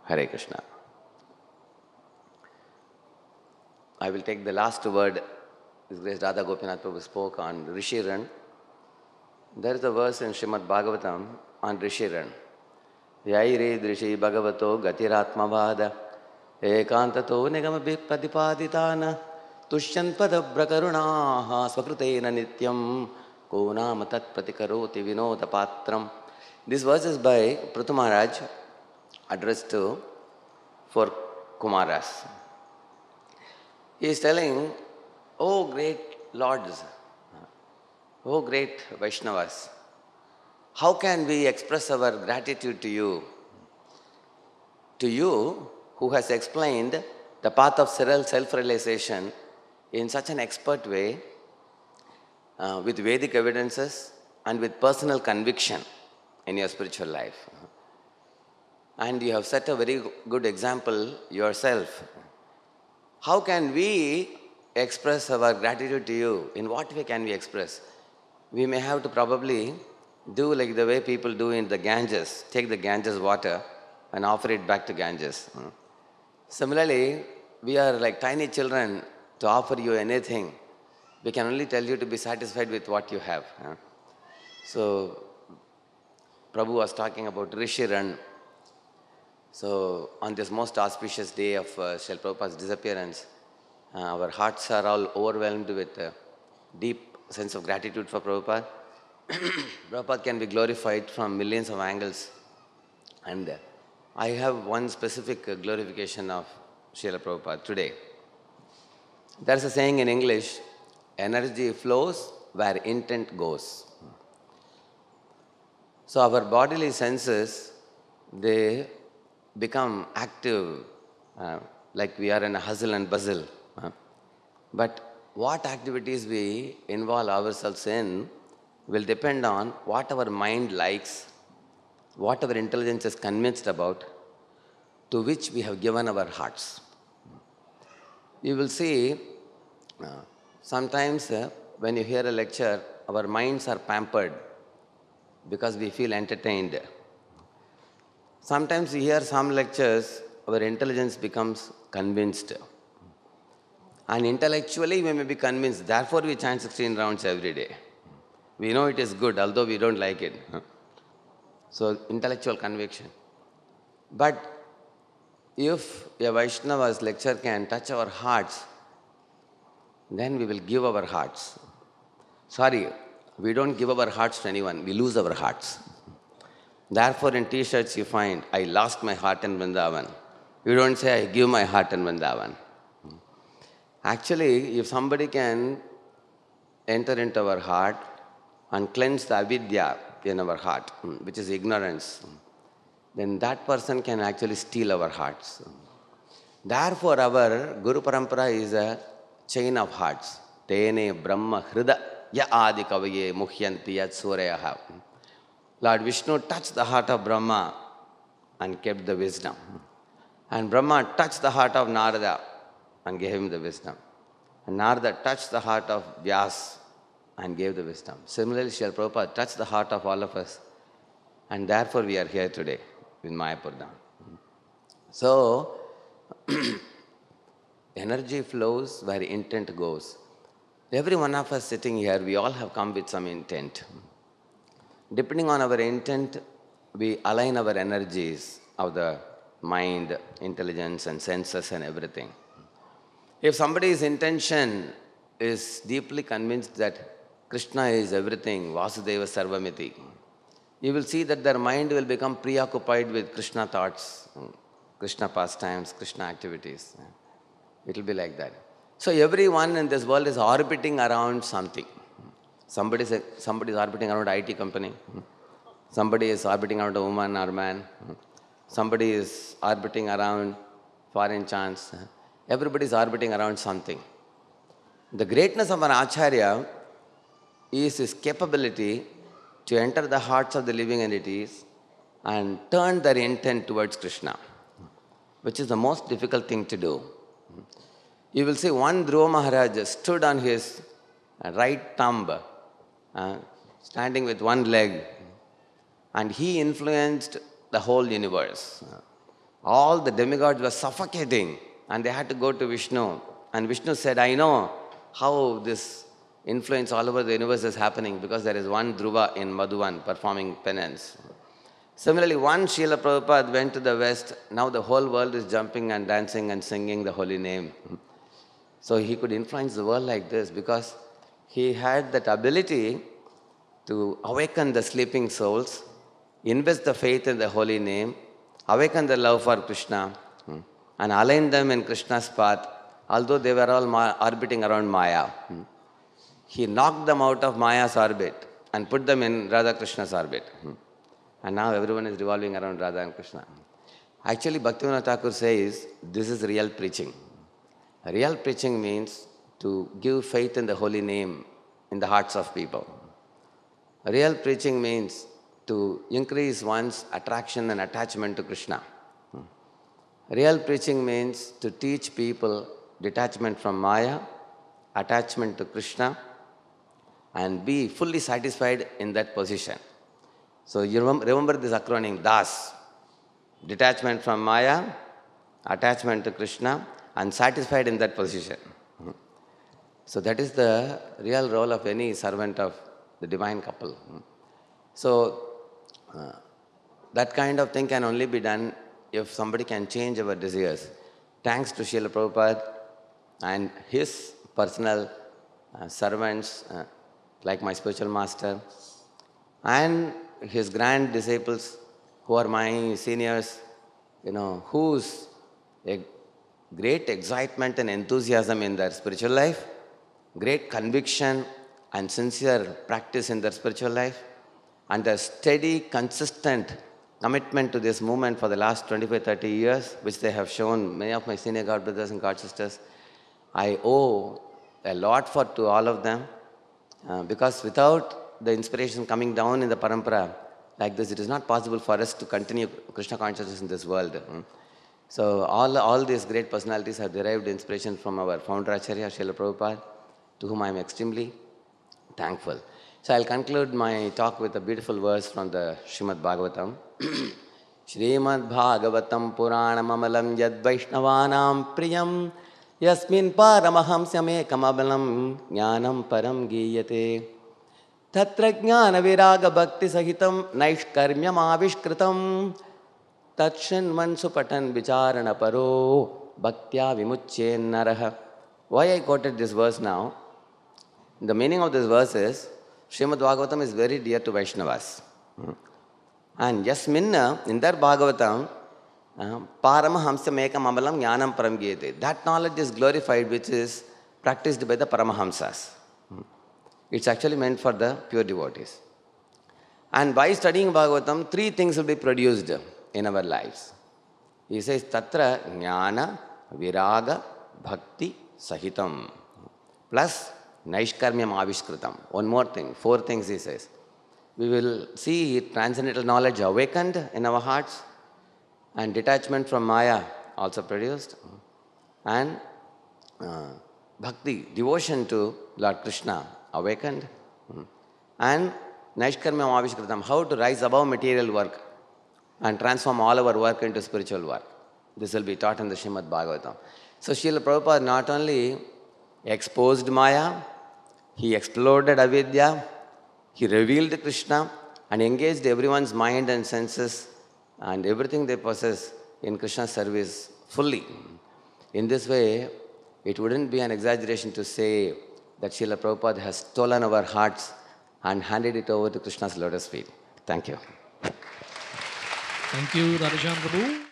Hare Krishna. I will take the last word. His Grace Radha Gopinath Prabhu spoke on Rishiran. There is a verse in Srimad Bhagavatam on Rishiran. Yaire Drishi Bhagavato Gatiratmavada Ekantato Nigama Padipaditana Tushyan Padabrakarunaha Swakrutena Nityam Konam Tat Pratikaroti Vinoda Patram. This verse is by Prithu Maharaj, addressed to 4 Kumaras. He is telling, oh great lords, oh great Vaishnavas, how can we express our gratitude to you? To you who has explained the path of self-realization in such an expert way, with Vedic evidences and with personal conviction in your spiritual life. And you have set a very good example yourself. How can we express our gratitude to you? In what way can we express? We may have to probably do like the way people do in the Ganges, take the Ganges water and offer it back to Ganges. Similarly, we are like tiny children to offer you anything. We can only tell you to be satisfied with what you have. So, Prabhu was talking about Rishiran. So, on this most auspicious day of Srila Prabhupada's disappearance, our hearts are all overwhelmed with a deep sense of gratitude for Prabhupada. Prabhupada can be glorified from millions of angles. And I have one specific glorification of Srila Prabhupada today. There's a saying in English, energy flows where intent goes. So our bodily senses, they become active, like we are in a hustle and bustle. But what activities we involve ourselves in will depend on what our mind likes, what our intelligence is convinced about, to which we have given our hearts. You will see, sometimes when you hear a lecture, our minds are pampered because we feel entertained. Sometimes we hear some lectures, our intelligence becomes convinced. And intellectually we may be convinced, therefore we chant 16 rounds every day. We know it is good, although we don't like it. So, intellectual conviction. But if a Vaishnava's lecture can touch our hearts, then we will give our hearts. Sorry, we don't give our hearts to anyone, we lose our hearts. Therefore, in t-shirts you find, I lost my heart in Vrindavan. You don't say, I give my heart in Vrindavan. Actually, if somebody can enter into our heart and cleanse the avidya in our heart, which is ignorance, then that person can actually steal our hearts. Therefore, our Guru Parampara is a chain of hearts. Tene Brahma Hrida Ya Adi Kavaye Muhyanti Yat Suryaha. Lord Vishnu touched the heart of Brahma and kept the wisdom. And Brahma touched the heart of Narada and gave him the wisdom. And Narada touched the heart of Vyas and gave the wisdom. Similarly, Srila Prabhupada touched the heart of all of us. And therefore we are here today in Mayapur Dham. So, energy flows where intent goes. Every one of us sitting here, we all have come with some intent. Depending on our intent, we align our energies of the mind, intelligence and senses and everything. If somebody's intention is deeply convinced that Krishna is everything, Vasudeva Sarvamiti, you will see that their mind will become preoccupied with Krishna thoughts, Krishna pastimes, Krishna activities. It will be like that. So everyone in this world is orbiting around something. Somebody is orbiting around IT company. Somebody is orbiting around a woman or man. Somebody is orbiting around foreign chants. Everybody is orbiting around something. The greatness of an Acharya is his capability to enter the hearts of the living entities and turn their intent towards Krishna, which is the most difficult thing to do. You will see one Dhruva Maharaj stood on his right thumb, standing with one leg, and he influenced the whole universe. All the demigods were suffocating and they had to go to Vishnu. And Vishnu said, I know how this influence all over the universe is happening because there is one Dhruva in Madhuvan performing penance. Similarly, once Srila Prabhupada went to the West, now the whole world is jumping and dancing and singing the holy name. So he could influence the world like this because he had that ability to awaken the sleeping souls, invest the faith in the holy name, awaken the love for Krishna, and align them in Krishna's path, although they were all orbiting around Maya. He knocked them out of Maya's orbit and put them in Radha Krishna's orbit. And now everyone is revolving around Radha and Krishna. Actually, Bhaktivinoda Thakur says, this is real preaching. Real preaching means to give faith in the holy name in the hearts of people. Real preaching means to increase one's attraction and attachment to Krishna. Real preaching means to teach people detachment from Maya, attachment to Krishna, and be fully satisfied in that position. So you remember this acronym, DAS. Detachment from Maya, attachment to Krishna, and satisfied in that position. So that is the real role of any servant of the divine couple. So that kind of thing can only be done if somebody can change our desires. Thanks to Srila Prabhupada and his personal servants, like my spiritual master, and his grand disciples who are my seniors, whose a great excitement and enthusiasm in their spiritual life, great conviction and sincere practice in their spiritual life, and a steady, consistent commitment to this movement for the last 25-30 years, which they have shown, many of my senior God brothers and God sisters. I owe a lot to all of them, because without the inspiration coming down in the parampara like this, it is not possible for us to continue Krishna consciousness in this world. So all these great personalities have derived inspiration from our founder Acharya, Srila Prabhupada, to whom I am extremely thankful. So I'll conclude my talk with a beautiful verse from the Srimad Bhagavatam. Srimad Bhagavatam Puranam Amalam Yad Vaishnavanam Priyam Yasmin Paramahamsyame Kamabalam Jnanam Param Giyate Tatra Jnana Viraga Bhakti Sahitam Naishkarmyam Avishkritam Tatshinman Supatan Vicharana Paro Bhaktya Vimuchyen Naraha. Why I quoted this verse now? The meaning of this verse is, Srimad Bhagavatam is very dear to Vaishnavas. And Yasminna, in their Bhagavatam, Paramahamsa Mekam Amalam Jnanam Param Giyate. That knowledge is glorified, which is practiced by the Paramahamsas. It's actually meant for the pure devotees. And by studying Bhagavatam, three things will be produced in our lives. He says, Tatra Jnana Viraga Bhakti Sahitam. Plus Naishkarmyam Avishkritam. One more thing, four things he says. We will see transcendental knowledge awakened in our hearts, and detachment from Maya also produced, and bhakti, devotion to Lord Krishna awakened, and Naishkarmyam Avishkritam, how to rise above material work and transform all our work into spiritual work. This will be taught in the Srimad Bhagavatam. So Srila Prabhupada not only exposed Maya, he exploded avidya, he revealed Krishna and engaged everyone's mind and senses and everything they possess in Krishna's service fully. In this way, it wouldn't be an exaggeration to say that Srila Prabhupada has stolen our hearts and handed it over to Krishna's lotus feet. Thank you. Thank you, Radheshyam Prabhu.